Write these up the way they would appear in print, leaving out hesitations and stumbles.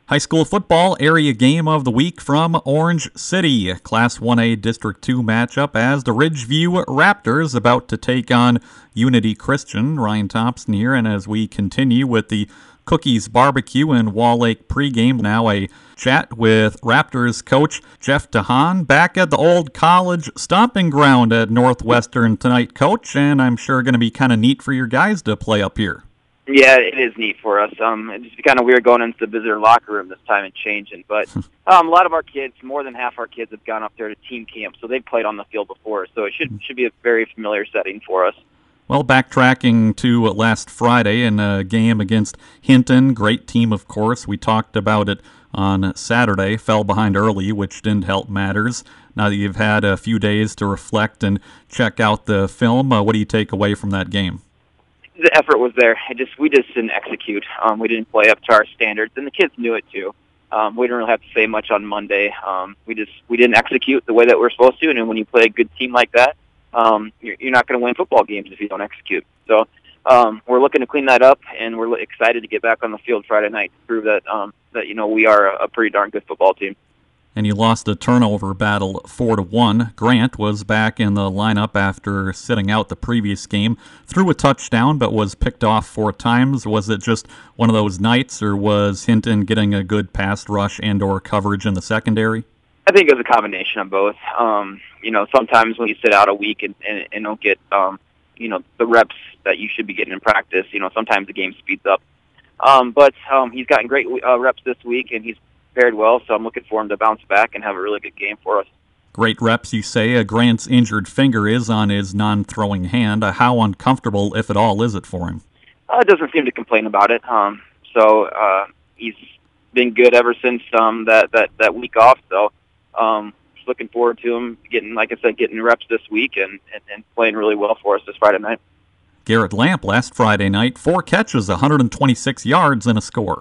High school football area game of the week from Orange City. Class 1A District 2 matchup as the Ridgeview Raptors about to take on Unity Christian. Ryan Thompson here, and as we continue with the Cookies Barbecue and Wall Lake pregame, now a chat with Raptors coach Jeff DeHaan back at the old college stomping ground at Northwestern tonight, Coach, and I'm sure going to be kind of neat for your guys to play up here. Yeah, it is neat for us. It's just kind of weird going into the visitor locker room this time and changing. But a lot of our kids, more than half our kids, have gone up there to team camp, so they've played on the field before. So it should be a very familiar setting for us. Well, backtracking to last Friday in a game against Hinton, great team, of course. We talked about it on Saturday. Fell behind early, which didn't help matters. Now that you've had a few days to reflect and check out the film, what do you take away from that game? The effort was there. We just didn't execute. We didn't play up to our standards, and the kids knew it too. We didn't really have to say much on Monday. We didn't execute the way that we're supposed to, and when you play a good team like that, you're not going to win football games if you don't execute. So we're looking to clean that up, and we're excited to get back on the field Friday night to prove that we are a pretty darn good football team. And you lost a turnover battle 4-1. Grant was back in the lineup after sitting out the previous game. Threw a touchdown, but was picked off 4 times. Was it just one of those nights, or was Hinton getting a good pass rush and/or coverage in the secondary? I think it was a combination of both. Sometimes when you sit out a week and don't get, the reps that you should be getting in practice, sometimes the game speeds up. But he's gotten great reps this week, and he's fared well, so I'm looking for him to bounce back and have a really good game for us. Great reps, you say. Grant's injured finger is on his non-throwing hand. How uncomfortable, if at all, is it for him? It doesn't seem to complain about it. He's been good ever since that week off. So just looking forward to him getting reps this week and playing really well for us this Friday night. Garrett Lamp last Friday night, 4 catches, 126 yards, and a score.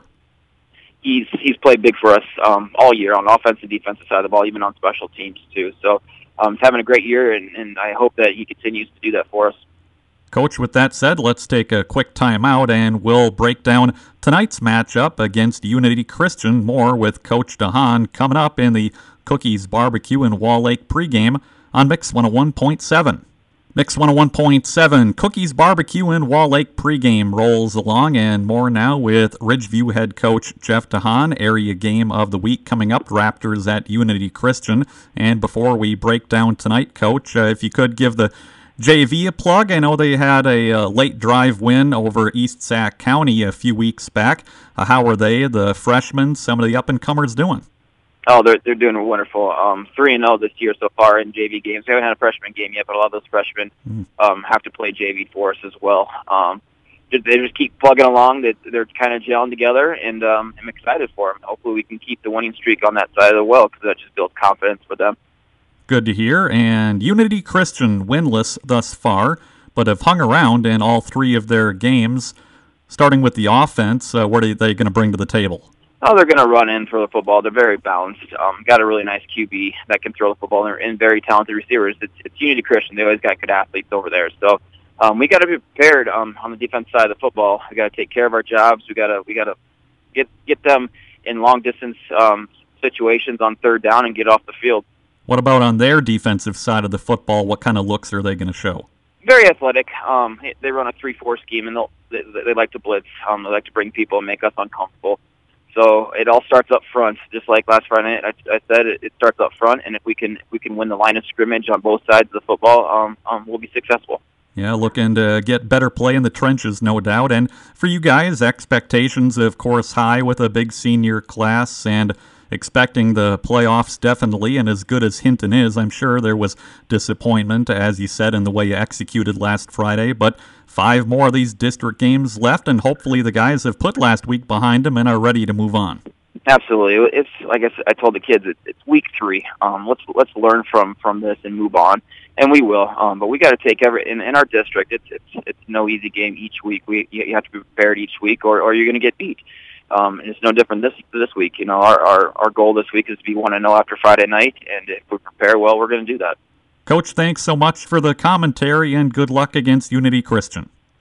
He's played big for us all year on the offensive and defensive side of the ball, even on special teams too. So he's having a great year, and I hope that he continues to do that for us. Coach, with that said, let's take a quick timeout, and we'll break down tonight's matchup against Unity Christian. More with Coach DeHaan coming up in the Cookies Barbecue and Wall Lake pregame on Mix 101.7. Mix 101.7, Cookies Barbecue and Wall Lake pregame rolls along, and more now with Ridgeview head coach Jeff DeHaan. Area game of the week coming up, Raptors at Unity Christian. And before we break down tonight, Coach, if you could give the JV a plug. I know they had a late drive win over East Sac County a few weeks back. How are they, the freshmen, some of the up-and-comers doing? Oh, they're doing wonderful. 3-0 this year so far in JV games. We haven't had a freshman game yet, but a lot of those freshmen have to play JV for us as well. They just keep plugging along. They're kind of gelling together, and I'm excited for them. Hopefully we can keep the winning streak on that side of the well, because that just builds confidence for them. Good to hear. And Unity Christian winless thus far, but have hung around in all 3 of their games. Starting with the offense, what are they going to bring to the table? Oh, they're going to run in for the football. They're very balanced. Got a really nice QB that can throw the football, and very talented receivers. It's Unity Christian. They always got good athletes over there. So we got to be prepared on the defense side of the football. We got to take care of our jobs. We got to get them in long distance situations on third down and get off the field. What about on their defensive side of the football? What kind of looks are they going to show? Very athletic. They run a 3-4 scheme, and they like to blitz. They like to bring people and make us uncomfortable. So it all starts up front, just like last Friday night. I said it starts up front, and if we can win the line of scrimmage on both sides of the football, we'll be successful. Yeah, looking to get better play in the trenches, no doubt. And for you guys, expectations, of course, high with a big senior class and expecting the playoffs definitely. And as good as Hinton is, I'm sure there was disappointment, as you said, in the way you executed last Friday. But 5 more of these district games left, and hopefully the guys have put last week behind them and are ready to move on. Absolutely. It's like I told the kids, it's week 3. Let's learn from this and move on, and we will. But we got to take in our district. It's no easy game each week. You have to be prepared each week, or you're going to get beat. And it's no different this week. Our goal this week is to be 1-0 after Friday night, and if we prepare well, we're going to do that. Coach, thanks so much for the commentary, and good luck against Unity Christian.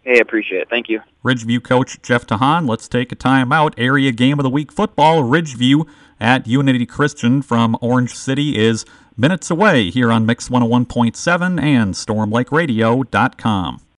Hey, appreciate it. Thank you. Ridgeview coach Jeff Tahan. Let's take a timeout. Area game of the week football. Ridgeview at Unity Christian from Orange City is minutes away here on Mix 101.7 and StormLakeRadio.com.